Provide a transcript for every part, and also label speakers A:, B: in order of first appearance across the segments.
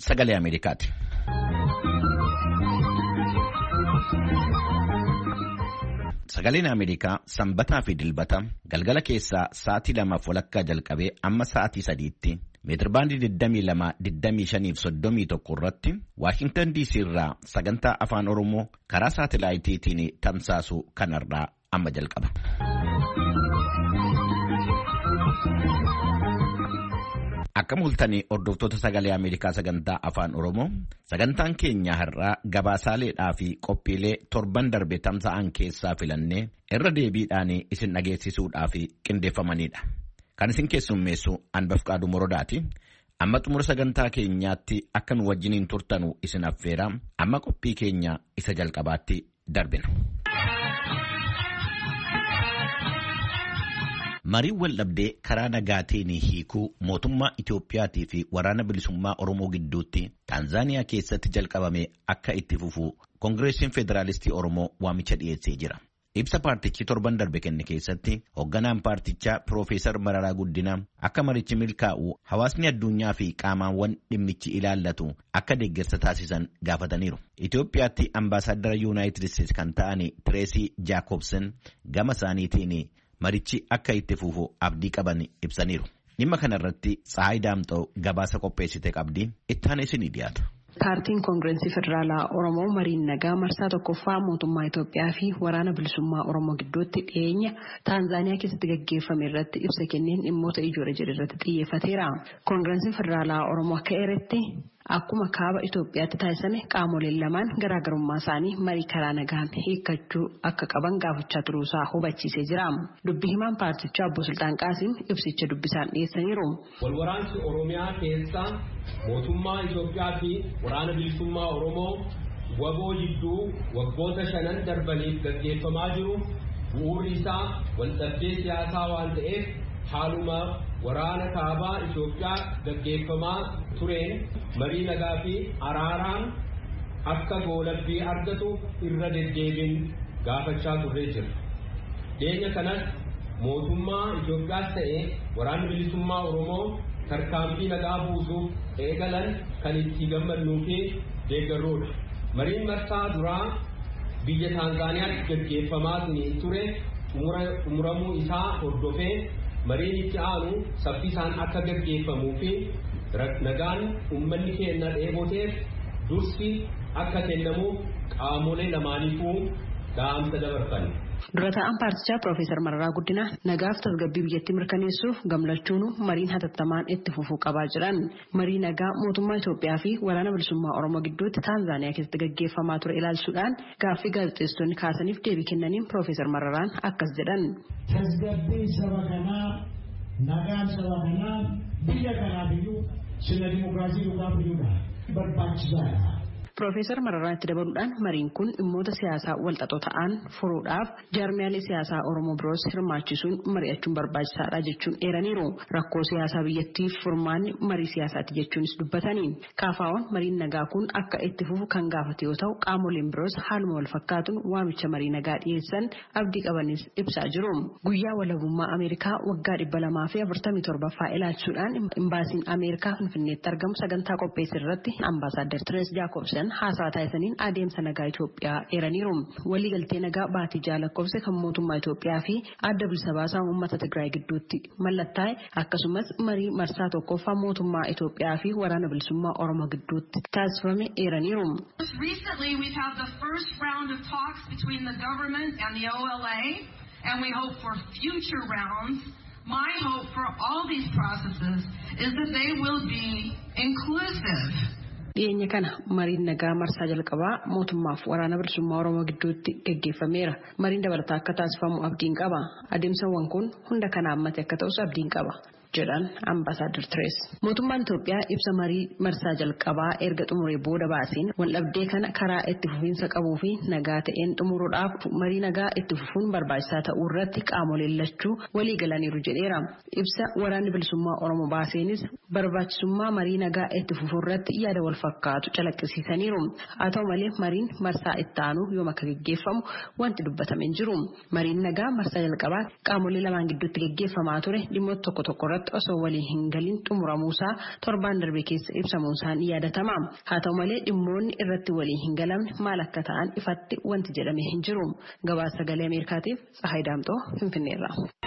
A: Sagalee Ameerikaati. Sagaleen Ameerikaa sanbataa fi dilbata galgala keessaa sa'aatii 2:00 jalqabee amma sa'aatii 3tti meetirbaandii 22-25-31 irratti Waashingtan DC irraa sagantaa afaan Oromoo karaa saatalaayitiitiin tamsaasu kanarraa amma jalqaba. Akka mul'atanii hordoftoota sagalee Ameerikaa sagantaa afaan Oromoo sagantaan keenya har'aa gabaasaaleedhaa fi qophiilee torban darbe tamsa'an keessaa filannee irra deebiidhaan isin dhageessisuudhaaf qindeeffamanidha. Kan isin keessummeessu Anbafqaaduu Morodaati. Amma xumura sagantaa keenyaatti akka nu wajjiniin turtanu isin affeera. Amma qophii keenya isa jalqabaatti darbina. Mariin waldhabdee karaa nagaatiin hiikuu mootummaa Itoophiyaatii fi waraana bilisummaa Oromoo gidduutti Taanzaaniyaa keessatti jalqabame akka itti fufu Koongireesiin Federaalistii Oromoo waamicha dhiyeessee jira. Ibsa paartichi torban darbe kenne keessatti hoogganaan paartichaa Piroofeesar Mararaa Guddinaa akka marichi milkaa'u hawaasni addunyaa fi qaamaawwan dhimmichi ilaallatu akka deeggarsa taasisan gaafataniiru. Itoophiyaatti ambaasaaddara Yuunaayitid Isteetsi kan ta'an Tireesii Jaakobsen gama isaaniitiin marichi akka itti fufu abdii qaban ibsaniiru. Dhimma kanarratti Tsahaay Daamxoo gabaasa qopheessite qabdi itti aanee isinii dhiyaata.
B: Paartiin Koongireesii Federaalaa Oromoo mariin nagaa marsaa tokkoffaa mootummaa Itoophiyaa fi waraana bilisummaa Oromoo gidduutti dhiyeenya Taanzaaniyaa keessatti gaggeeffame irratti ibsa kenneen dhimmoota ijoo irratti xiyyeeffateera. Koongireesiin Federaalaa Oromoo akka eeretti akkuma kaaba Itoophiyaatti taasisame qaamoleen lamaan garaagarummaa isaanii marii karaa nagaan hiikkachuu akka qaban gaafachaa turuusaa hubachiisee jira. Dubbi himaan paartichaa Obbo Sultaan Qaasim ibsicha dubbisaan dhiyeessaniiru.
C: Walwaraansi Oromiyaa keessaa mootummaa Itoophiyaa fi waraana bilisummaa Oromoo waboo jidduu waggoota 5 darbaniif gaggeeffamaa jiru bu'uurri isaa waldhabdee siyaasaa waan ta'eef haaluma waraana kaabaa Itoophiyaa gaggeeffamaa tureen marii nagaa fi araaraan akka goolabbii argatu irra deddeebiin gaafachaa turree jira. Dhiyeenya kanas mootummaa Itoophiyaas ta'ee waraanni bilisummaa Oromoo tarkaanfii nagaa buusuuf eegalan kan itti gammadnuu fi deeggarruudha. Mariin marsaa duraa biyya Taanzaaniyaatti gaggeeffamaa ture xumuramuu isaa hordofee mariin itti aanu saffisaan akka gaggeeffamuu fi nagaan uummanni keenya dheeboteef dursi akka kennamuuf qaamolee lamaaniifuu dhaamsa dabarfan.
B: Dura taa'aan paartichaa Piroofeesar Mararaa Guddinaa nagaaf tasgabbii biyyattii mirkaneessuuf gamlachuun mariin hatattamaan itti fufuu qabaa jiran. Marii nagaa mootummaa Itoophiyaa fi waraana bilisummaa Oromoo gidduutti Taanzaaniyaa keessatti gaggeeffamaa ture ilaalchuudhaan gaaffii gaazexeessitoonni kaasaniif deebii kennaniin Piroofeesar Mararaan akkas jedhan.
D: Tasgabbii saba kanaa nagaan saba kanaa biyya kanaaf iyyuu sirna dimookiraasii dhugaaf iyyuudha barbaachisaadha.
B: Piroofeesar Mararaan itti dabaluudhaan mariin kun dhimmoota siyaasaa walxaxoo ta'an furuudhaaf jaarmiyaalee siyaasaa Oromoo biroos hirmaachisuun mari'achuun barbaachisaadha jechuun eeraniiru. Rakkoo siyaasaa biyyattiif furmaanni marii siyaasaati jechuunis dubbatanii. Kaafaawwan mariin nagaa kun akka itti fufu kan gaafate yoo ta'u qaamoleen biroos haaluma wal fakkaatuun waamicha marii nagaa dhiyeessan abdii qabanis ibsaa jiru. Guyyaa walabummaa Ameerikaa waggaa 247ffaa ilaalchuudhaan imbaasiin Ameerikaa Finfinneetti argamu sagantaa qopheesse irratti ambaasaaddar Tireesii Jaakobsen haasaa taasisaniin adeemsa nagaa Itoophiyaa eeraniiru. Waliigaltee nagaa baatii jaalakkoofse kan mootummaa Itoophiyaa fi adda bilisa baasaa uummata Tigraay gidduutti mallattaa'e akkasumas marii marsaa tokkoffaa mootummaa Itoophiyaa fi waraana bilisummaa Oromoo gidduutti taasifame eeraniiru.
E: Recently we've had the first round of talks between the government and the OLA and we hope for future rounds. My hope for all these processes is that they will be inclusive.
B: Dhiyeenya kana mariin nagaa marsaa jalqabaa mootummaaf waraana bilisummaa Oromoo gidduutti gaggeeffameera. Mariin dabalataa akka taasifamu abdiin qaba. Adeemsawwan kun hunda kana hammate akka ta'us abdiin qaba jedhan ambaasaaddar Tirees. Mootummaan Itoophiyaa ibsa marii marsaa jalqabaa erga xumuree booda baaseen waldhabdee kana karaa itti fufiinsa qabuu fi nagaa ta'een xumuruudhaaf marii nagaa itti fufuun barbaachisaa ta'uu irratti qaamoleen lachuu walii galaniiru jedheera. Ibsa waraanni bilisummaa Oromoo baaseenis barbaachisummaa marii nagaa itti fufuu irratti yaada wal fakkaatu calaqqisiisaniiru. Haa ta'u malee mariin marsaa itti aanu yoom akka gaggeeffamu wanti dubbatame hin jiru. Mariin nagaa marsaa jalqabaa qaamolee lamaan gidduutti gaggeeffamaa ture dhimmoota tokko tokko irratti irratti osoo walii hin galin xumuramuusaa torbaan darbe keessa ibsamuusaan yaadatama. Haa ta'u malee dhimmoonni irratti walii hin galamne maal akka ta'an ifatti wanti jedhame hin jiru. Gabaasa Sagalee Ameerikaatiif Tsahaay Daamxoo Finfinneerra.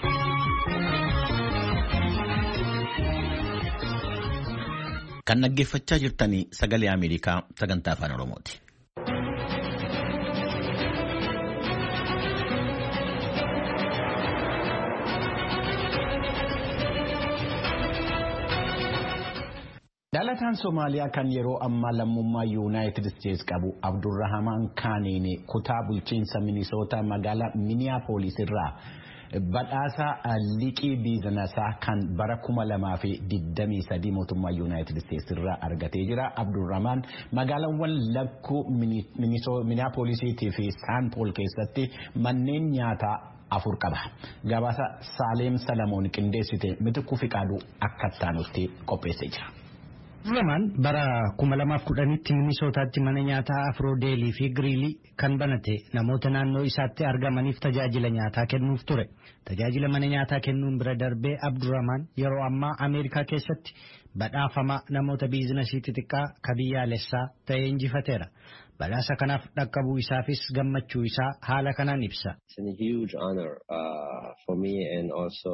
A: Kan dhaggeeffachaa jirtanii Sagalee Ameerikaa sagantaa afaan Oromooti.
F: Dhalataan Somaaliyaa kan yeroo ammaa lammummaa Yuunaayitid Isteets qabu Abdurrahamaan Kaaniin kutaa bulchiinsa Minisootaa magaalaa Miniyaapolis irraa badhaasa liqii biizinaasaa kan bara 2023 mootummaa Yuunaayitid Isteets irraa argatee jira. Abdurrahamaan magaalaawwan lakkuu Miniyaapolisiitii fi Saan Pool keessatti manneen nyaataa 4 qaba. Gabaasa Saaleem Salamoon qindeessite Mitikuu Fiqaaduu akka taanutti qopheessee jira.
G: Abdurrahamaan bara 2010tti Minisootaatti mana nyaataa Afroodeelii fi Giriilii kan banate namoota naannoo isaatti argamaniif tajaajila nyaataa kennuuf ture. Tajaajila mana nyaataa kennuun bira darbee Abdurrahamaan yeroo ammaa Ameerikaa keessatti badhaafama namoota biizinasii xixiqqaa kabiyyaalessaa ta'ee injifateera. Badhaasa kanaaf dhaqqabuu isaafis gammachuu isaa haala kanaan ibsa.
H: It's a huge honor for me and also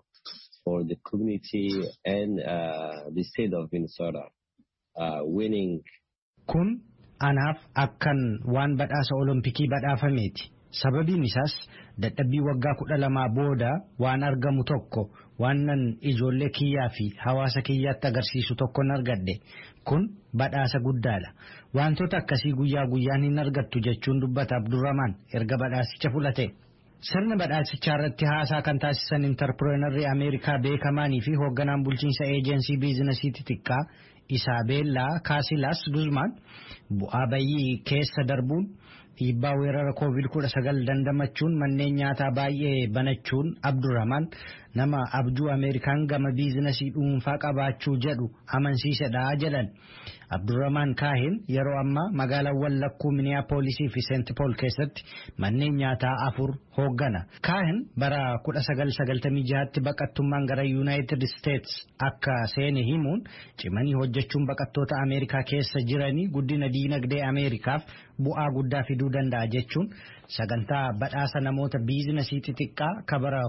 H: for the community and the state of Minnesota winning.
G: Kun anaaf akkan waan badhaasa olompikii badhaafameeti. Sababiin isaas dadhabbii waggaa 12 booda waan argamu tokko waanan ijoollee kiyyaa fi hawaasa kiyyaatti agarsiisu tokkon argadhe. Kun badhaasa guddaadha. Wantoota akkasii guyyaa guyyaan hin argattu jechuun dubbata Abdurrahamaan erga badhaasicha fudhate. Sirna badhaasichaa irratti haasaa kan taasisan intarpireenarrii Ameerikaa beekamaanii fi hoogganaan bulchiinsa eejensii biizinasii xixiqqaa Isaabellaa Kaasilaas Guzmaan bu'aa bayyii keessa darbuun dhiibbaa weerara COVID-19 dandamachuun manneen nyaataa baay'ee banachuun Abdurrahamaan nama abjuu Ameerikaan gama biizinasii dhuunfaa qabaachuu jedhu amansiisedha jedhan. Abdurrahamaan Kaahin yeroo ammaa magaalaawwan lakkuu Miniyaapolisii fi Seent Pool keessatti manneen nyaataa 4 hooggana. Kaahin bara 1996tti baqattummaan gara Yuunaayitid Isteets akka seene himuun cimanii hojjechuun baqattoota Ameerikaa keessa jiranii guddina diinagdee Ameerikaaf bu'aa guddaa fiduu danda'a jechuun sagantaa badhaasa namoota biizinasii xixiqqaa kabara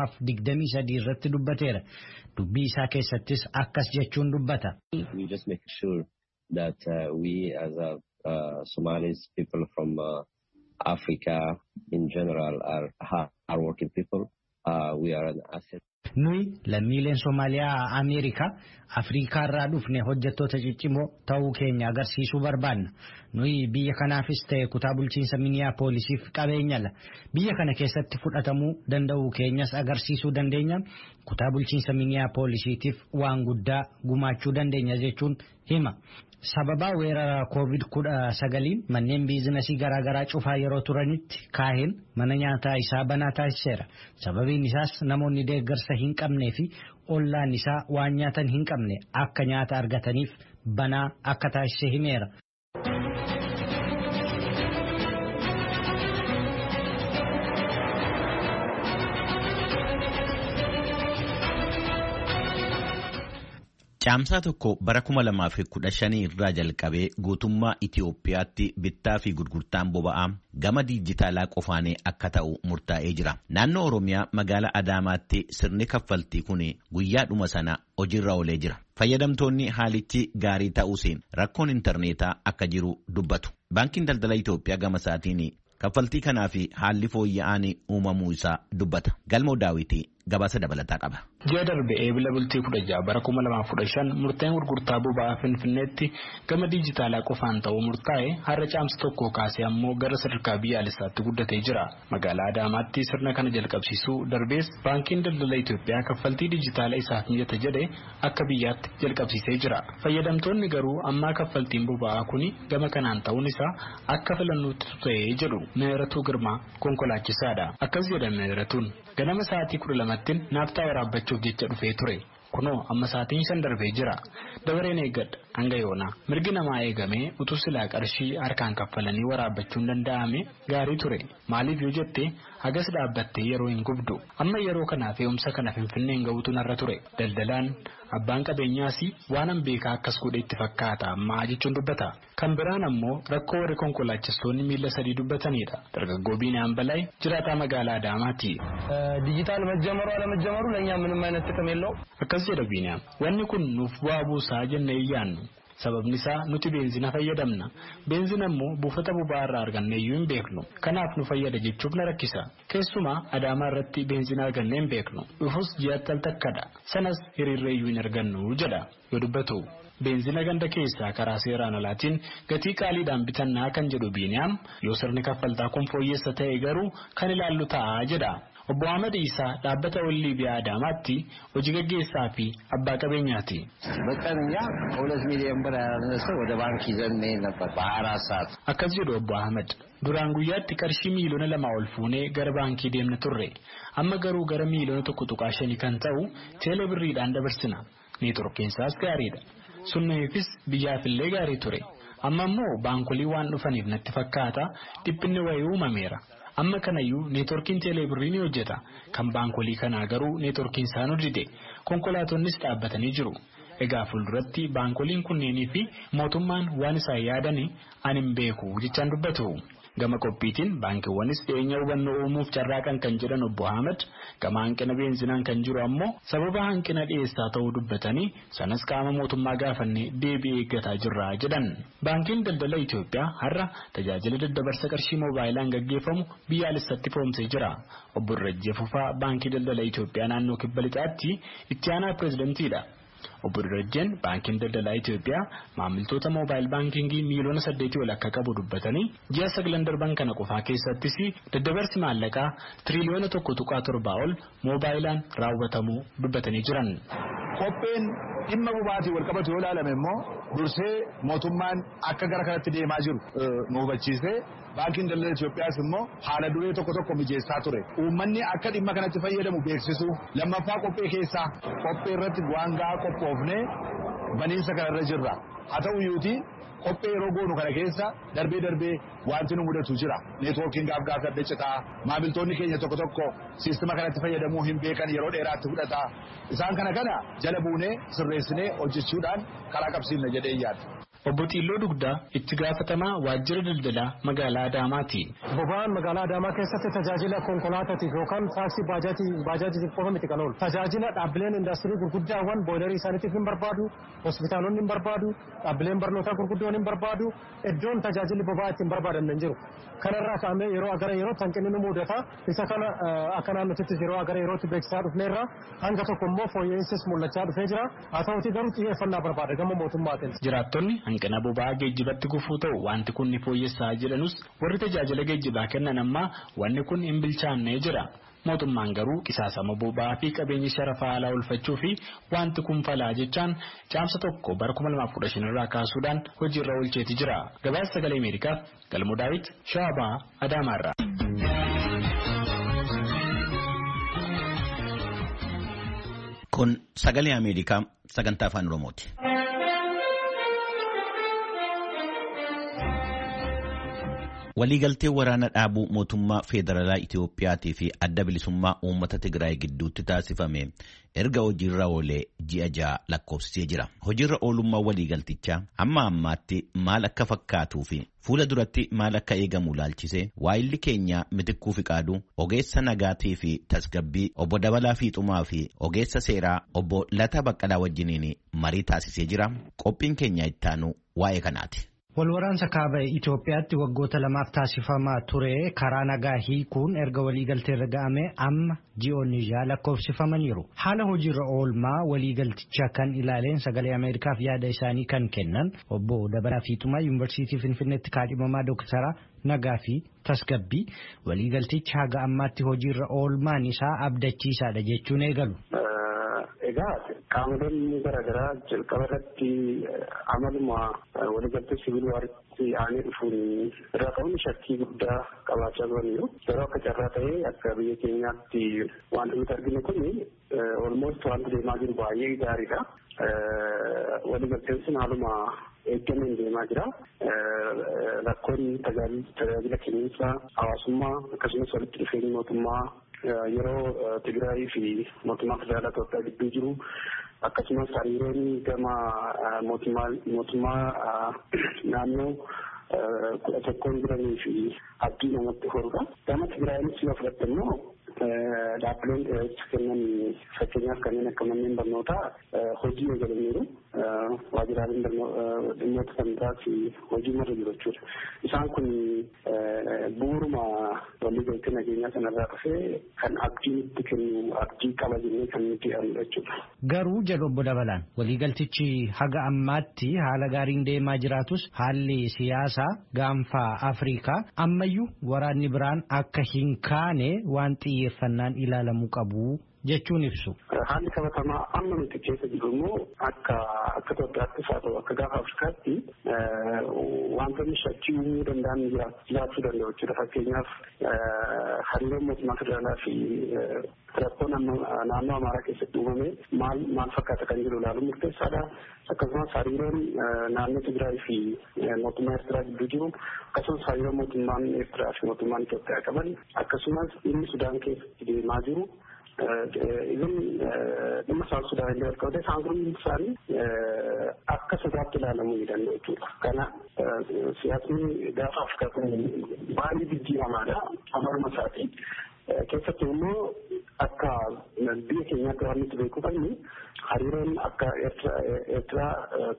G: 2023 irratti dubbateera. Dubbii isaa keessattis akkas jechuun dubbata.
H: We just make sure that we as Somalis people from Africa in general are hardworking people. We are an asset.
G: Nuyi lammiileen Somaaliyaa Ameerikaa Afrikaa irraa dhufne hojjettoota ciccimoo ta'uu keenya agarsiisuu barbaanna. Nuyi biyya kanaafis ta'e kutaa bulchiinsa Miniyaapolisiif qabeenyala. Biyya kana keessatti fudhatamuu danda'uu keenyas agarsiisuu dandeenya. Kutaa bulchiinsa Miniyaapolisiitiif waan guddaa gumaachuu dandeenya jechuun hima. Sababa weerara COVID-19 manneen biizinasii garaagaraa cufaa yeroo turanitti Kaahin mana nyaataa isaa banaa taasiseera. Sababiin isaas namoonni deeggarsa hin qabnee fi ollaan isaa waan nyaatan hin qabne akka nyaata argataniif banaa akka taasise himeera.
A: Caamsaa tokko bara 2015 irraa jalqabee guutummaa Itiyoophiyaatti bittaa fi gurgurtaan boba'aa gama diijitaalaa qofaanii akka ta'u murtaa'ee jira. Naannoo Oromiyaa magaalaa Adaamaatti sirni kaffaltii kun guyyaadhuma sana hojiirra oolee jira. Fayyadamtoonni haalichi gaarii ta'uusiin rakkoon intarneetaa akka jiru dubbatu. Baankiin Daldala Itiyoophiyaa gama isaatiin kaffaltii kanaa fi haalli fooyya'aan uumamuu isaa dubbata. Galmoo Daawwitii gabaasa dabalataa qaba.
I: Ji'a darbe eebila bultii 16 bara 2015 murteen gurgurtaa boba'aa Finfinneetti gama diijitaalaa qofaan ta'uu murtaa'e har'a caamsa tokko kaasee ammoo gara sadarkaa biyyaalessaatti guddatee jira. Magaalaa Adaamaatti sirna kana jalqabsiisuu darbees baankiin daldala Itiyoophiyaa kaffaltii diijitaalaa isaaf mijata jedhe akka biyyaatti jalqabsiisee jira. Fayyadamtoonni garuu ammaa kaffaltiin boba'aa kuni gama kanaan ta'uun isaa akka filannootti ta'ee jedhu Meeratuu Girmaa konkolaachisaadha. Akkas jedha Meeratuun ganama sa'aatii 12tti naaftaa waraabbachuuf jecha dhufee ture. Kunoo amma sa'aatiin 5 darbee jira. Dabareen eeggadha. hanga yoona mirgi namaa eegamee utuu silaa qarshii harkaan kaffalanii waraabbachuun danda'ame gaarii ture. Maaliif yoo jette hagas dhaabbattee yeroo hin gubdu. Amma yeroo kanaaf fe'umsa kana Finfinneen ga'uutu narra ture. Daldalaan abbaan qabeenyaas waan beekaa akkas godhe itti fakkaata ammaa jechuun dubbata. Kan biraan ammoo rakkoo warri konkolaachistoonni miila sadii dubbatanidha. Dargaggoo Biiniyaan Balay jiraataa magaalaa Adaamaati.
J: Dijiitaal majjamaru alamajjamaru ለኛ ምንም አይነት ጥቅም የለውም.
I: Akkas jedha Biiniyaan. Wanni kun nuuf bu'aa buusaa jennee iyyaannu. Sababni isaa nuti beenzina fayyadamna. Beenzina immoo buufata boba'aa irraa argannee iyyuu hin beeknu. Kanaaf nu fayyada jechuuf na rakkisa. Keessumaa Adaamaa irratti beenzina argannee hin beeknu. Dhufus ji'atti al takkadha. Sanas hiriirree iyyuu hin argannu jedha yoo dubbatu. Beenzina ganda keessaa karaa seeraan alaatiin gatii qaaliidhaan bitannaa kan jedhu Biiniyaan yoo sirni kaffaltaa kun fooyyessa ta'e garuu kan ilaallu ta'a jedha. Obbo Ahmed Isaa dhaabbata Wallii Biyaa Adaamaatti hojii gaggeessaa fi abbaa qabeenyaati.
K: በቀንኛ 2 ሚሊዮን ብር ያነሰ ወደ ባንክ ይዘን ነበር በ24 ሰዓት.
I: Akkas jedhu Obbo Ahmed. Duraan guyyaatti qarshii miiliyoona 2 ol fuunee gara baankii deemna turre. Amma garuu gara miiliyoona 1.5 kan ta'u teelee birriidhaan dabarsina. Neetworkiinsaas gaariidha. Sunniifis biyyaafillee gaarii ture. Amma immoo baankolii waan dhufaniif natti fakkaata dhiphinni wayii uumameera. Amma kanayyuu neetworkiin teelee birrii ni hojjeta. Kan baankolii kanaa garuu neetworkiin isaan hojjete. Konkolaatonnis dhaabbatanii jiru. Egaa fuulduratti baankoliin kunneenii fi mootummaan waan isaan yaadanii ani hin beeku jechaan dubbatu. Gama qophiitiin baankiiwwanis dhiyeenya hubannoo uumuuf carraaqan kan jedhan Obbo Ahmed gama hanqina beenzinaan kan jiru ammoo sababa hanqina dhiyeessaa ta'uu dubbatanii sanas qaama mootummaa gaafannee deebii eeggataa jirra jedhan. Baankiin daldala Itoophiyaa har'a tajaajila daddabarsa qarshii moobaayilaan gaggeeffamu biyyaalessatti foomsee jira. Obbo Dirajjee Fufaa baankii daldala Itoophiyaa naannoo kibba lixaatti itti aanaa pireezidentiidha. Obbo Dirajjeen baankiin daldalaa Itoophiyaa maamiltoota moobaayil baankingii miiliyoona 8 ol akka qabu dubbatanii ji'a 9 darban kana qofaa keessattis daddabarsi maallaqaa tiriliyoona 1.7 ol moobaayilaan raawwatamuu dubbatanii jiran.
L: Qopheen dhimma boba'aatiin wal qabatu yoo ilaalame immoo dursee mootummaan akka gara kanatti deemaa jiru nu hubachiisee baankiin daldala Itoophiyaas immoo haala duree tokko mijeessaa ture. Uummanni akka dhimma kanatti fayyadamu beeksisu lammaffaa qophee keessaa qophee irratti waan gahaa qophoofnee baniinsa kanarra jirra. Haa ta'u iyyuutii qophee yeroo goonu kana keessa darbee wanti nu mudatu jira. Neetworkiin gaaf adda citaa maamiltoonni keenya tokko siistima kanatti fayyadamuu hin beekan yeroo dheeraatti fudhata. Isaan kana jala buunee sirreessinee hojjechuudhaan karaa qabsiifna jedhee yaada.
I: Obbo Xiilloo Dugdaa itti gaafatamaa waajjira daldalaa magaalaa Adaamaati.
J: Boba'aan magaalaa Adaamaa keessatti tajaajila konkolaataatiif yookaan taaksii baajaajitiif qofa miti kan oolu. Tajaajila dhaabbileen indaastirii gurguddaawwan booyilarii isaaniitiif hin barbaadu, hospitaalonni hin barbaadu, dhaabbileen barnootaa gurguddoon hin barbaadu, iddoon tajaajilli boba'aa ittiin barbaadan hin jiru. Kanarraa kaa'amee yeroo gara yerootti hanqinni nu mudata. Isa kana akka naannotittis yeroo gara yerootti beeksisaa dhufneerra hanga tokko immoo fooyya'insis mul'achaa dhufee jira. Haa ta'uti garuu xiyyeeffannaa barbaada gama mootummaatiin.
I: Jiraattonni hanqina boba'aa geejjibatti gufuu ta'u wanti kun ni fooyyessaa jedhanus warri tajaajila geejjibaa kennan ammaa wanni kun hin bilchaannee jira. Mootummaan garuu qisaasama boba'aa fi qabeenya sharafaa alaa oolfachuu fi wanti kun falaa jechaan caamsa tokko bara 2015 irraa kaasuudhaan hojiirra oolcheeti jira. Gabaasa Sagalee Ameerikaaf Galmoo Daawit Shaabaa Adaamaarraa.
A: Kun Sagalee Ameerikaa sagantaa afaan Oromooti. Waliigaltee waraana dhaabuu mootummaa federaalaa Itiyoophiyaatii fi adda bilisummaa uummata Tigraay gidduutti taasifame erga hojiirra oolee ji'a 6 lakkoofsisee jira. Hojiirra oolummaa waliigaltichaa amma ammaatti maal akka fakkaatuu fi fuula duratti maal akka eegamu laalchisee waayilli keenya Mitikkuu Fiqaaduu ogeessa nagaatii fi tasgabbii obbo Dabalaa Fiixumaa fi ogeessa seeraa obbo Lataa Baqqalaa wajjiniin marii taasisee jira. Qophiin keenya ittaanu waa'ee kanaati.
G: Walwaraansa kaaba Itoophiyaatti waggoota 2 taasifamaa ture karaa nagaa hiikuun erga waliigaltee irra ga'ame amma ji'oonni 6 lakkoofsifamaniiru. Haala hojiirra oolmaa waliigaltichaa kan ilaaleen Sagalee Ameerikaaf yaada isaanii kan kennan obbo Dabalaa Fiixumaa Yuunivarsiitii Finfinneetti kaadhimamaa Dooktara Nagaa fi Tasgabbii waliigalticha haga ammaatti hojiirra oolmaan isaa abdachiisaadha jechuun eegalu.
M: Egaa qaamoleen garaagaraa jalqaba irratti amaluma waliigaltee sibiil waaritti aanee dhufuun irraa ka'uun shakkii guddaa qabaachaa turaniiru. Yeroo akka carraa ta'ee akka biyya keenyaatti wanti nuti arginu kun almost wanti deemaa jiru baay'ee gaariidha. waliigalteen sun haaluma eeggameen deemaa jira. Rakkoon tajaajila kenniinsa hawaasummaa akkasumas walitti dhufeenyi mootummaa yeroo Tigraayii fi mootummaa federaalaa Itoophiyaa gidduu jiru akkasumas hariiroon gama mootummaa naannoo 11 jiranii fi abdii namatti horudha. Gama Tigraayiinis yoo fudhatte immoo dhaabbileen kennan fakkeenyaaf kanneen akka manneen barnootaa hojii eegalaniiru. Waajjiraaleen dhimmoota kan biraas hojii marra jiru jechuudha. Isaan kun bu'uuruma waliigaltee nageenyaa sanarraa dhufee kan abdii nutti kennu abdii qaba jennee kan nuti yaadnu jechuudha.
G: Garuu jedhu obbo Dabalaan waliigaltichi haga ammaatti haala gaariin deemaa jiraatus haalli siyaasaa gaanfa Afrikaa ammayyuu waraanni biraan akka hin kaane waan xiyyeeffannaan ilaalamuu qabu jechuun ibsu.
M: Haalli qabatamaa amma nuti keessa jiru immoo akka Itoophiyaattis haa ta'u akka gaafa Afrikaatti wantoonni shakkii uumuu danda'an jiraachuu danda'u jechuudha. Fakkeenyaaf hariiroon mootummaa federaalaa fi rakkoo naannoo Amaaraa keessatti uumame maal fakkaata kan jiru ilaaluun murteessaadha. Akkasumas hariiroon naannoo Tigraay fi mootummaa Eertiraa gidduu jiru akkasumas hariiroon mootummaan Eertiraa fi mootummaan Itoophiyaa qaban akkasumas inni Sudaan keessatti deemaa jiru. Even dhimma South Sudan illee wal qabate isaan kun isaanii akka sodaatti ilaalamuu ni danda'u jechuudha. Kana siyaasni gaafa Afrikaa kun baay'ee jijjiiramaadha amaluma isaatii. Keessattuu immoo akka biyya keenyaatti waan nuti beekuu qabnu hariiroon akka Eertiraa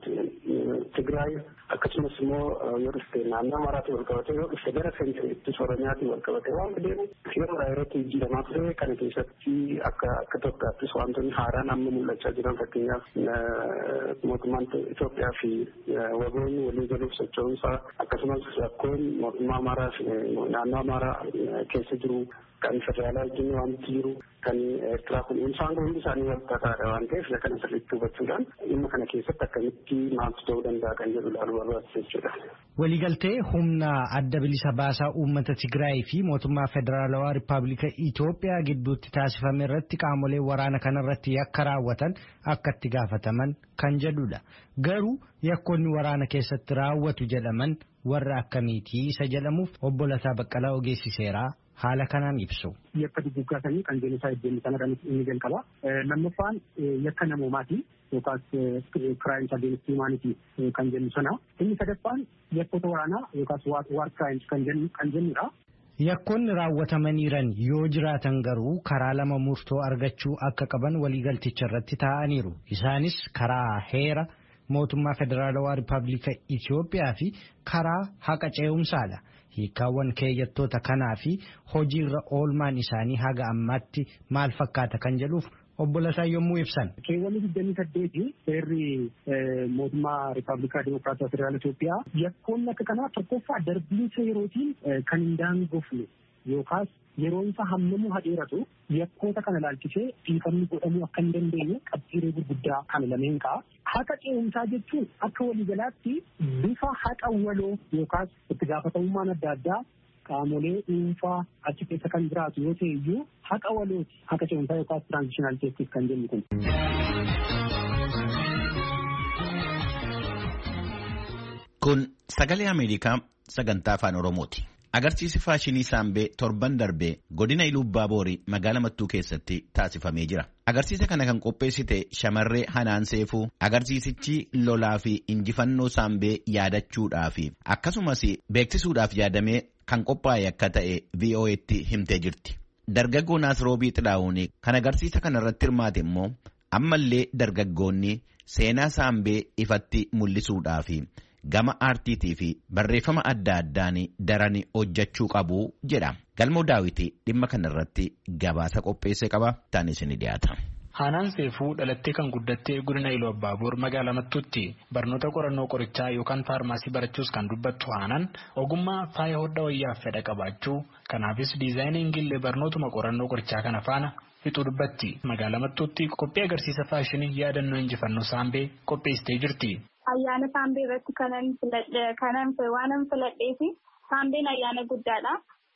M: Tigraay akkasumas immoo yoo dhufte naannoo Amaaraatiin wal qabate yoo dhufte gara seentiriitti Oromiyaatiin wal qabate waan deemu yeroodhaa yerootti jijjiiramaa ture. Kana keessatti akka Itoophiyaattis wantoonni haaraan amma mul'achaa jiran fakkeenyaaf mootummaan Itoophiyaa fi wagoonni walii galuuf socho'uunsaa akkasumas rakkoon mootummaa Amaaraa fi naannoo Amaaraa keessa jiru kan federaalaa wajjin wanti jiru kan Eertiraa kun isaan kun hundi isaanii wal tataadha waan ta'eef kana sirriitti hubachuudhaan dhimma kana keessatti akkamitti maaltu ta'uu danda'a kan jedhu ilaaluu barbaachisa jechuudha.
G: Waliigaltee humna adda bilisa baasaa uummata Tigraay fi mootummaa federaalawaa Rippaabilika Itoophiyaa gidduutti taasifame irratti qaamolee waraana kanarratti yakka raawwatan akka itti gaafataman kan jedhudha. Garuu yakkoonni waraana keessatti raawwatu jedhaman warra akkamiitii isa jedhamuuf obbo Lataa Baqqalaa ogeessi seeraa haala kanaan ibsu.
N: Yakka duguggaasanii kan jenoosaayid jennu sanadhaan inni jalqaba. Lammaffaan yakka namoomaati yookaas crimes against humanity kan jennu sana. Inni sadaffaan yakkoota waraanaa yookaas war crimes kan jennudha.
G: Yakkoonni raawwatamaniiran yoo jiraatan garuu karaa lama murtoo argachuu akka qaban waliigalticha irratti taa'aniiru. Isaanis karaa heera mootummaa federaalawaa Rippaabilika Itoophiyaa fi karaa haqa ce'umsaadha. Hiikkaawwan keeyyattoota kanaa fi hojiirra oolmaan isaanii haga ammaatti maal fakkaata kan jedhuuf obbo Lataa yommuu ibsan.
N: Keewwanni 28 seerri mootummaa Rippaabilikaa Dimokiraatawaa Federaala Itoophiyaa yakkoonni akka kanaa tokkoffaa darbiinsa yerootiin kan hin daangofne yookaas yeroon isaa hammamuu hadheeratu yakkoota kana laalchisee dhiifamni godhamuu akka hin dandeenye qabxiiree gurguddaa kana lameen ka'a. Haqa ce'umsaa jechuun akka waliigalaatti bifa haqa waloo yookaas itti gaafatamummaan adda addaa qaamolee dhuunfaa achi keessa kan jiraatu yoo ta'e iyyuu haqa walooti haqa ce'umsaa yookaas tiraanzishinaal jeestis kan jennu kun.
A: Kun sagalee Ameerikaa sagantaa afaan Oromooti. Agarsiisi faashinii Saambee torban darbee godina Ilubbaa Boorii magaalaa Mattuu keessatti taasifamee jira. Agarsiisa kana kan qopheessite shamarree Hanaan Seefuu agarsiisichi lolaa fi injifannoo Saambee yaadachuudhaaf akkasumas beeksisuudhaaf yaadamee kan qophaa'e akka ta'e VOA'tti himtee jirti. Dargaggoo Naasiroobii Xilaa'uun kan agarsiisa kana irratti hirmaate immoo ammallee dargaggoonni seenaa Saambee ifatti mul'isuudhaaf gama aartiitii fi barreeffama adda addaan daran hojjechuu qabu jedha. Galmoo Daawiti dhimma kanarratti gabaasa qopheesse qaba. Taanis ni dhiyaata.
I: Hanaan Seefuu dhalattee kan guddattee godina Iluu Abbaaboor magaalaa Mattuutti barnoota qorannoo qorichaa yookaan faarmaasii barachuus kan dubbattu Hanaan ogummaa faaya hodhaa wayyaaf fedha qabaachuu kanaafis diizaayiniingillee barnootuma qorannoo qorichaa kana faana fixuu dubbatti. Magaalaa Mattuutti qophii agarsiisa faashinii yaadannoo injifannoo Saambee qopheessitee jirti.
O: Ayyaana Saambee irratti waanan filadhee fi Saambeen ayyaana guddaadha.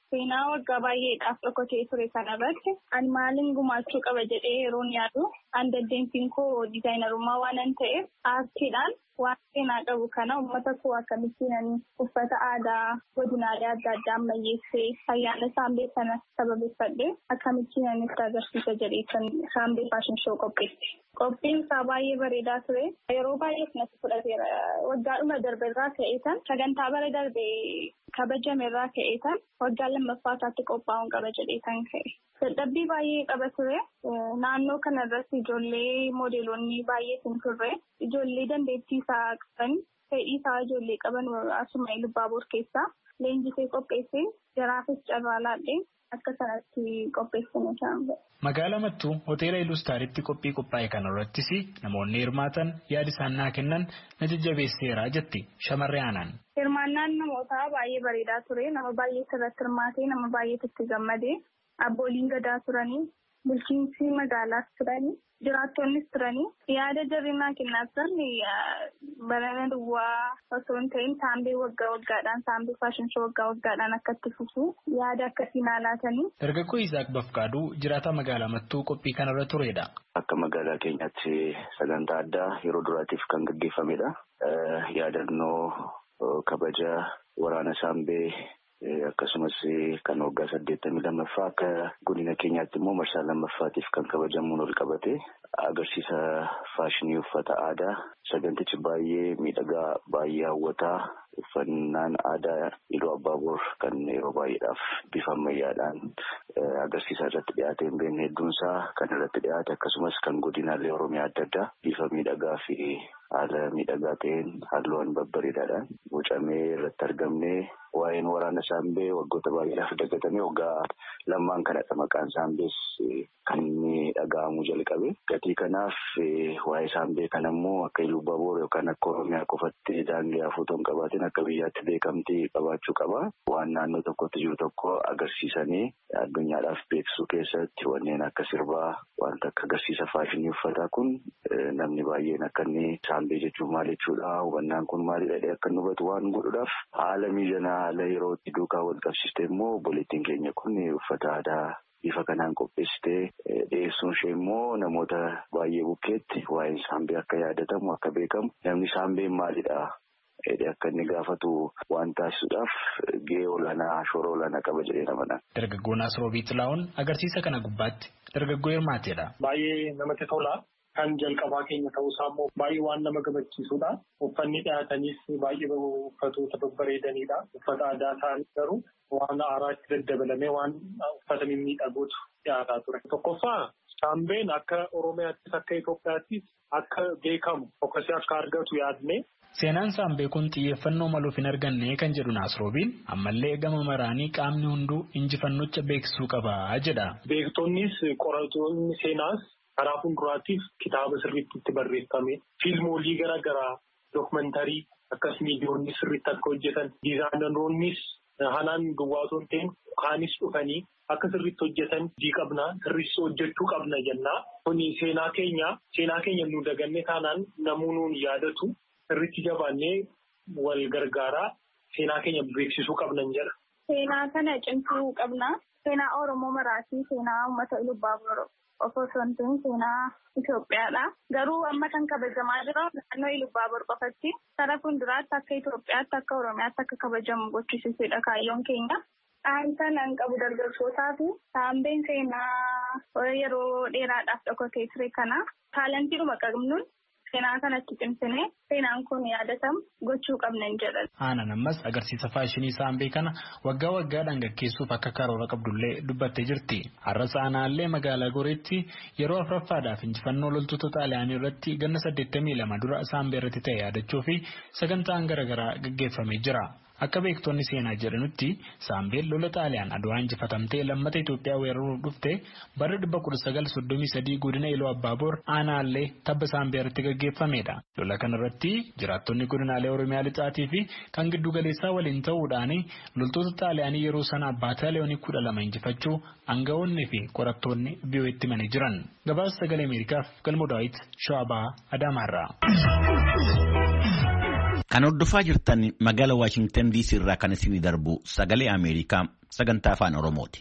O: seenaa waggaa baay'eedhaaf dhokatee ture kanarratti ani maalin gumaachuu qaba jedhee yeroon yaadu an dandeettiin koo diizaayinarummaa waanan ta'eef aartiidhaan waan seenaa qabu kana uummata koo akkamittiin uffata aadaa godinaalee adda addaa ammayyeessee ayyaana saambee kana sababeeffadhee akkamittiin itti agarsiisa jedhee kan saambee faashin shoo qopheesse. Qophiin isaa baay'ee bareedaa ture. Yeroo baay'ee natti fudhateera. Waggaadhuma darbeerraa ka'eetan sagantaa bara darbee kabajameerraa ka'eetan waggaa lammaffaataatti qophaa'uun qaba jedheetan ka'e. Dadhabbii baay'ee qaba ture. Naannoo kanarratti ijoollee moodeelonni baay'eetu turre. Ijoollee dandeettii isaa qaban, fedhii isaa ijoollee qaban asuma Ilubaaboor keessaa leenjisee qopheessee jaraafis carraa laadhee akka sanatti qopheessanii jiran.
I: Magaalaa Mattuu hoteela Ilustaaritti qophii qophaa'e kanarrattis namoonni hirmaatan yaada isaan naa kennan na jajjabeesseera jetti shamarree Aanaan.
O: Hirmaannaan namootaa baay'ee bareedaa ture. Nama baay'ee sirratti hirmaatee nama baay'eetu itti gammadee abbooliin gadaa turanii bulchiinsi magaalaas turanii jiraattonnis turanii yaada jarrinaa kennaatan barana duwwaa osoo hin ta'in saambee waggaa waggaadhaan saambee faashin shoo waggaa waggaadhaan akka itti fufu yaada akkasii naalaatanii.
I: Dargaggoo Isaak Bafqaaduu jiraataa magaalaa Mattuu qophii kanarra turedha.
P: Akka magaalaa keenyaatti sagantaa addaa yeroo duraatiif kan gaggeeffamedha. Yaadannoo kabaja waraana saambee akkasumas kan waggaa 82ffaa akka godina keenyaatti immoo marsaa lammaffaatiif kan kabajamuun ol qabate agarsiisa faashinii uffata aadaa sagantichi baay'ee miidhagaa baay'ee hawwataa uffannaan aadaa Iluu Abbaaboor kan yeroo baay'eedhaaf bifa ammayyaadhaan agarsiisa irratti dhiyaatee hin beekne hedduunsaa kan irratti dhiyaate akkasumas kan godinaalee Oromiyaa adda addaa bifa miidhagaa fi haala miidhagaa ta'een halluuwwan babbareedaadhaan bocamee irratti argamnee waa'een waraana saambee waggoota baay'eedhaaf dagatamee waggaa lammaan kanadha maqaan saambees kan inni dhaga'amuu jalqabe. Gatii kanaaf waa'ee saambee kanammoo akka Iluu Abbaaboor yookaan akka Oromiyaa qofatti daangee hafuutu hin qabaatin akka biyyaatti beekamtii qabaachuu qaba. Waan naannoo tokkotti jiru tokko agarsiisanii addunyaadhaaf beeksisuu keessatti wanneen akka sirbaa wanta akka agarsiisa faashinii uffataa kun namni baay'een akka inni saambee jechuun maal jechuudha hubannaan kun maalidha akka inni hubatu waan godhuudhaaf haala mijanaa haala yerootti duukaa wal qabsiiste immoo obboleettiin keenya kun uffata aadaa bifa kanaan qopheessitee dhiyeessuun ishee immoo namoota baay'ee bukkeetti waa'een saambee akka yaadatamu akka beekamu namni saambeen maalidha akka inni gaafatu waan taasisuudhaaf gahee olaanaa shoora olaanaa qaba jedhee namadha.
I: Dargaggoon Asroobii Xilaa'oon agarsiisa kana gubbaatti dargaggoo hirmaateedha.
J: Baay'ee namatti tola. Kan jalqabaa keenya ta'uusaa immoo baay'ee waan nama gammachiisudha. Uffanni dhiyaatanis baay'ee uffatoota babbareedanidha. Uffata aadaa isaanii garuu waan haaraatti daddabalamee waan uffata mimmiidhagootu dhiyaataa ture. Tokkoffaa saambeen akka Oromiyaattis akka Itoophiyaattis akka beekamu fokkasee akka argatu yaadne.
I: Seenaan saambee kun xiyyeeffannoo maluuf hin arganne kan jedhu Asroobiin ammallee gama maraanii qaamni hunduu injifannocha beeksisuu qaba jedha.
J: Beektonnis qoratoonni seenaas karaa fuulduraatiif kitaaba sirriitti itti barreeffame fiilmoolii garaagaraa dookumentarii akkas miidiyoonni sirriitti akka hojjetan diizaayinaroonnis hanaan duwwaatoo hin ta'in kaanis dhufanii akka sirriitti hojjetan qabna sirriitti hojjechuu qabna jennaa. Kuni seenaa keenya nu daganne taanaan namuu nuun yaadatu sirriitti jabaannee wal gargaaraa seenaa keenya beeksisuu qabnan jedha.
O: Seenaa kana cimsuu qabna. Seenaa Oromoo maraatii seenaa uummata Iluu Abbaaboor osoo hin ta'in seenaa Itoophiyaadha. Garuu amma kan kabajamaa jira naannoo Iluu Abbaaboor qofatti karaa fuulduraatti akka Itoophiyaatti akka Oromiyaatti akka kabajamu gochisiisuudha kaayyoon keenya. Dhaamsa nan qabu dargaggootaa fi saambeen seenaa yeroo dheeraadhaaf dhokatee ture kana taalantiidhuma qabnuun seenaa kanatti cimsinee seenaan kun yaadatamu gochuu qabnan jedhan.
I: Aanaan ammas agarsiisa faashinii saambee kana waggaa waggaadhaan gaggeessuuf akka karoora qabdullee dubbattee jirti. Har'as aanaallee magaalaa Goreetti yeroo afuraffaadhaaf injifannoo loltoota Xaaliyaanii irratti ganna 82 dura saambee irratti ta'e yaadachuu fi sagantaan garaagaraa gaggeeffamee jira. Akka beektonni seenaa jedhanutti saambeen lola Xaaliyaan Adwaa injifatamtee lammata Itoophiyaa weeraruuf dhufte bara 1933 godina Iluu Abbaaboor aanaallee tabba saambee irratti gaggeeffamedha. Lola kanarratti jiraattonni godinaalee Oromiyaa lixaatii fi kan giddu galeessaa waliin ta'uudhaan loltoota Xaaliyaanii yeroo sana baataaliyoonii 12 injifachuu aangawoonni fi qorattoonni biyyooti himanii jiran. Gabaasa Sagalee Ameerikaaf Galmoo Daawit Shawaa Adaamaarraa.
A: Kan hordofaa jirtan magaalaa Waashingtan DC irraa kan isinii darbu Sagalee Ameerikaa sagantaa afaan Oromooti.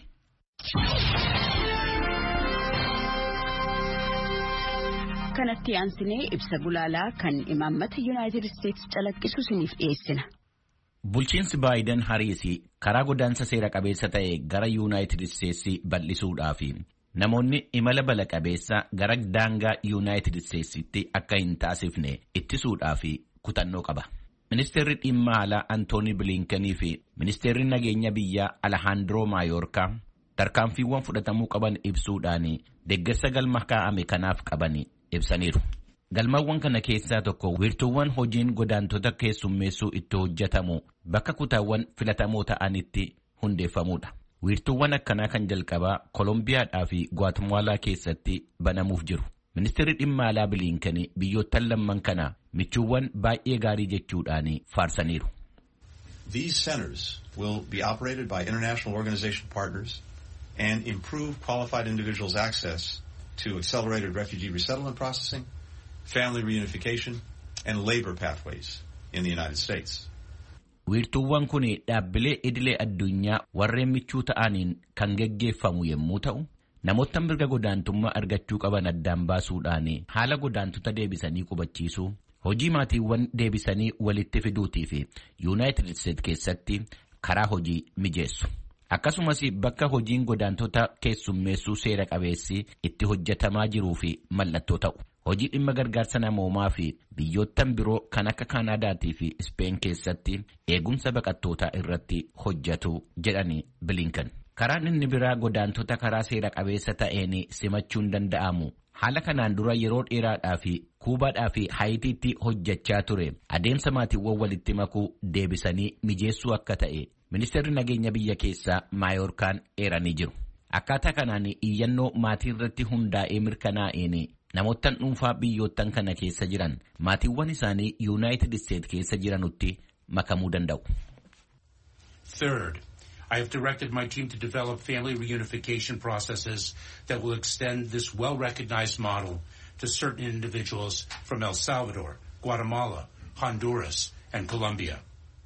Q: Kanatti aansinee ibsa gulaalaa kan imaammata Yuunaayitid Isteetsi calaqqisu isiniif dhiyeessina.
A: Bulchiinsi Baayiden Hariisi karaa godaansa seera qabeessa ta'e gara Yuunaayitid Isteetsi bal'isuudhaaf namoonni imala bala qabeessa gara daangaa Yuunaayitid Isteetsitti akka hin taasifne ittisuudhaaf kutannoo qaba. Ministeerri dhimma alaa Antoonii Biliinkenii fi ministeerri nageenya biyyaa Alahaandiroo Maayoorkaa tarkaanfiiwwan fudhatamuu qaban ibsuudhaan deeggarsa galma kaa'ame kanaaf qaban ibsaniiru. Galmawwan kana keessaa tokko wiirtuuwwan hojiin godaantota keessummeessuu itti hojjetamu bakka kutaawwan filatamoo ta'anitti hundeeffamuudha. Wiirtuuwwan akkanaa kan jalqabaa Kolombiyaadhaa fi Guatemaalaa keessatti banamuuf jiru. Ministeerri dhimma alaa Biliinken biyyoottan lamman kana michuuwwan baay'ee gaarii jechuudhaan faarsaniiru.
R: These centers will be operated by international organization partners and improve qualified individuals' access to accelerated refugee resettlement processing, family reunification, and labor pathways in the United States.
A: Wiirtuuwwan kun dhaabbilee idilee addunyaa warreen michuu ta'aniin kan geggeeffamu yommuu ta'u, namoota mirga godaantummaa argachuu qaban addaan baasuudhaan haala godaantota deebisanii qubachiisuu, hojii maatiiwwan deebisanii walitti fiduutii fi Yuunaayitid Isteetsi keessatti karaa hojii mijeessu. Akkasumas bakka hojiin godaantota keessummeessuu seera qabeessi itti hojjetamaa jiruu fi mallattoo ta'u. Hojii dhimma gargaarsa namoomaa fi biyyoottan biroo kan akka Kaanaadaatii fi Ispeen keessatti eegumsa baqattootaa irratti hojjetu jedhani Biliinken. Karaan inni biraa godaantota karaa seera qabeessa ta'een simachuun danda'amu. Haala kanaan dura yeroo dheeraadhaa fi Kuubaadhaa fi Haayitiitti hojjechaa ture adeemsa maatiiwwan walitti makuu deebisanii mijeessuu akka ta'e ministeerri nageenya biyya keessaa Maayoorkaan eeranii jiru. Akkaataa kanaan iyyannoo maatii irratti hundaa'ee mirkanaa'een namoottan dhuunfaa biyyoottan kana keessa jiran maatiiwwan isaanii Yuunaayitid Isteetsi keessa jiranutti makamuu danda'u.
S: Third, I have directed my team to develop family reunification processes that will extend this well-recognized model to certain individuals from El Salvador, Guatemala, Honduras, and Colombia.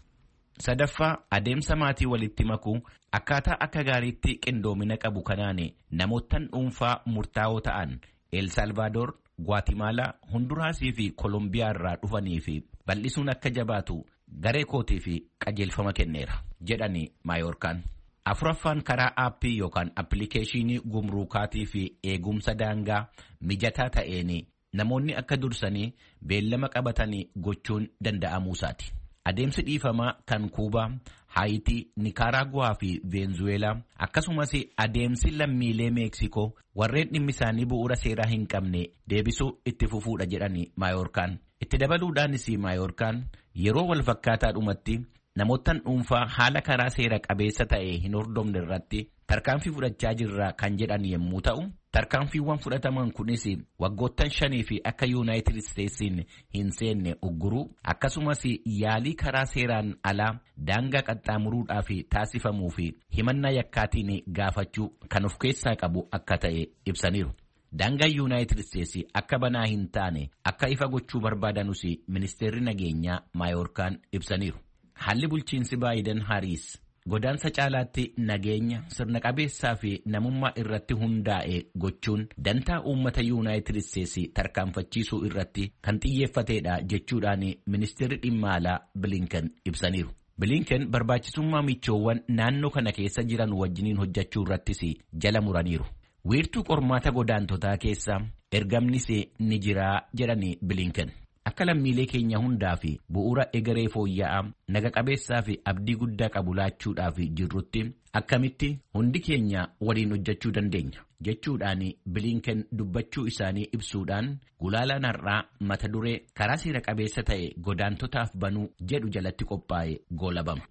A: Sadaffaa adeemsa maatii walitti makuu akkaataa akka gaariitti qindoomina qabu kanaan namoottan dhuunfaa murtaa'oo ta'an El Salvador, Guatemala, Honduraasii fi Kolombiyaa irraa dhufanii fi bal'isuun akka jabaatu garee kootii fi qajeelfama kenneera jedhani Maayoorkaan. Afuraffaan karaa aappii yookaan appilikeeshinii gumruukaatii fi eegumsa daangaa mijataa ta'een namoonni akka dursanii beellama qabatanii gochuun danda'amuusaati. Adeemsi dhiifamaa kan Kuubaa, Haayitii, Nikaraaguwaa fi Veenzuweelaa akkasumas adeemsi lammiilee Meeksikoo warreen dhimmi isaanii bu'uura seeraa hin qabne deebisuu itti fufuudha jedhani Maayoorkaan. Itti dabaluudhaanis Maayoorkaan yeroo wal fakkaataadhumatti namoottan dhuunfaa haala karaa seera qabeessa ta'e hin hordofne irratti tarkaanfii fudhachaa jirra kan jedhan yommuu ta'u, tarkaanfiiwwan fudhataman kunis waggoottan 5 fi akka Yuunaayitid Isteetsiin hin seenne ugguruu akkasumas yaalii karaa seeraan alaa daangaa qaxxaamuruudhaaf taasifamuu fi himannaa yakkaatiin gaafachuu kan of keessaa qabu akka ta'e ibsaniiru. Daangaan Yuunaayitid Isteetsi akka banaa hin taane akka ifa gochuu barbaadanus ministeerri nageenyaa Maayoorkaan ibsaniiru. Haalli bulchiinsi Baayiden Hariis godaansa caalaatti nageenya sirna qabeessaa fi namummaa irratti hundaa'e gochuun dantaa uummata Yuunaayitid Isteetsi tarkaanfachiisuu irratti kan xiyyeeffateedha jechuudhaan ministeerri dhimma alaa Biliinken ibsaniiru. Biliinken barbaachisummaa michoowwan naannoo kana keessa jiran wajjiniin hojjechuu irrattis jala muraniiru. Wiirtuu qormaata godaantotaa keessa ergamnis ni jira jedhani Biliinken. Akka lammiilee keenya hundaa fi bu'uura egeree fooyya'aa naga qabeessaa fi abdii guddaa qabu laachuudhaaf jirrutti akkamitti hundi keenya waliin hojjechuu dandeenya jechuudhaan Biliinken dubbachuu isaanii ibsuudhaan gulaalaan har'aa mata duree karaa seera qabeessa ta'e godaantotaaf banuu jedhu jalatti qophaa'e goolabama.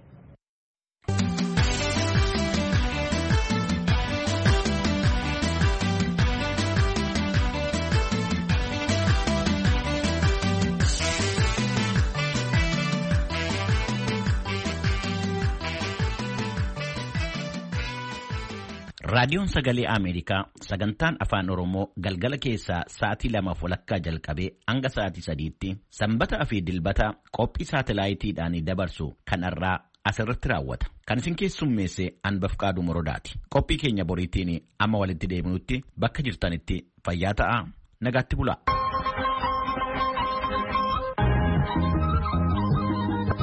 A: Raadiyoon Sagalee Ameerikaa sagantaan afaan Oromoo galgala keessaa sa'aatii 2:00 jalqabee hanga sa'aatii 3:00 sanbataa fi dilbata qophii saatalaayitiidhaan dabarsu kan irraa asirratti raawwata. Kan isin keessummeesse Anbafqaaduu Morodaati. Qophii keenya boriitiin amma walitti deebinutti bakka jirtanitti fayyaa ta'aa nagaatti bulaa.